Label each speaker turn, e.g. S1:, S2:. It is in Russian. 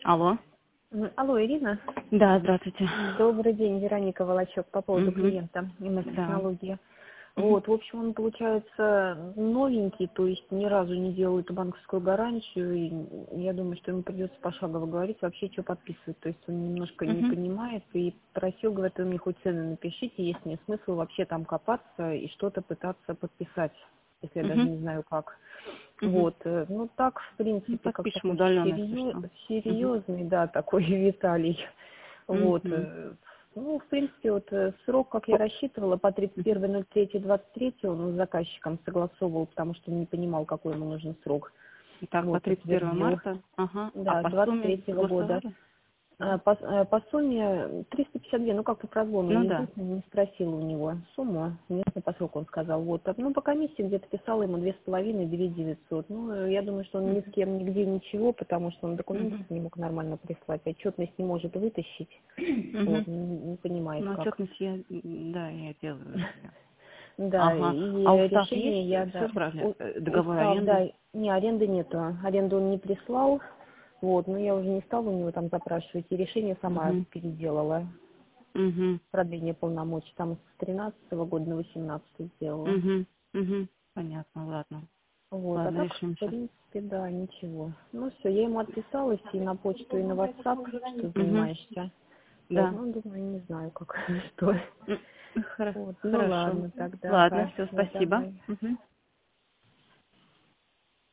S1: Алло.
S2: Алло, Ирина.
S1: Да, здравствуйте.
S2: Добрый день, Вероника Волочек, по поводу
S1: Мгм.
S2: клиента
S1: Да.
S2: МС-технологии.
S1: Мгм.
S2: Вот, в общем, он получается новенький, то есть ни разу не делал эту банковскую гарантию, и я думаю, что ему придется пошагово говорить вообще, что подписывать. То есть он немножко не
S1: Мгм.
S2: понимает и просил, говорит, вы мне хоть цены напишите, есть мне смысл вообще там копаться и что-то пытаться подписать, если я даже
S1: Мгм.
S2: не знаю как.
S1: Мгм.
S2: Вот, ну так, в
S1: Ну,
S2: принципе, как
S1: подпишем
S2: такой
S1: удаленно, если что. Мгм.
S2: серьезный, да, такой Виталий. Вот,
S1: Мгм.
S2: ну, в принципе, вот срок, как я рассчитывала, по
S1: Мгм.
S2: 31.03.23 он с заказчиком согласовывал, потому что не понимал, какой ему нужен срок.
S1: Итак, по
S2: Вот,
S1: 31
S2: утвердил.
S1: марта. Ага. А
S2: Да,
S1: по сумме
S2: 23-го года.
S1: согласовали? Да.
S2: По сумме 352, ну как-то про звон
S1: Ну
S2: не
S1: да.
S2: знаю, не спросила у него сумму, не по сроку он сказал. Вот, ну по комиссии где-то писала ему 2,5-2 900. Ну, я думаю, что он ни с
S1: Мгм.
S2: кем нигде ничего, потому что он документов
S1: Мгм.
S2: не мог нормально прислать, отчетность не может вытащить, вот,
S1: Мгм.
S2: не понимает
S1: Ну,
S2: как.
S1: отчетность я, да, я делаю.
S2: Да,
S1: Ага.
S2: и
S1: А устав
S2: решение
S1: есть?
S2: я,
S1: Все
S2: да,
S1: брали? Договор
S2: устав,
S1: аренды?
S2: да, не, аренды нету, аренду он не прислал, вот, но я уже не стала у него там запрашивать, и решение сама
S1: Угу.
S2: переделала.
S1: Угу.
S2: Продление полномочий. Там с 13-го года на 18-й сделала.
S1: Угу. Угу. Понятно, ладно.
S2: Вот. А
S1: Ладно,
S2: так, в
S1: решимся.
S2: принципе, да, ничего. Ну все, я ему отписалась и на почту, и на WhatsApp, что
S1: Угу.
S2: занимаешься. Вот,
S1: Да.
S2: ну, думаю, не знаю, как, что. Вот, ну
S1: Хорошо.
S2: ладно, тогда,
S1: Ладно,
S2: Кать,
S1: все,
S2: вот
S1: спасибо.
S2: давай.
S1: Мгм.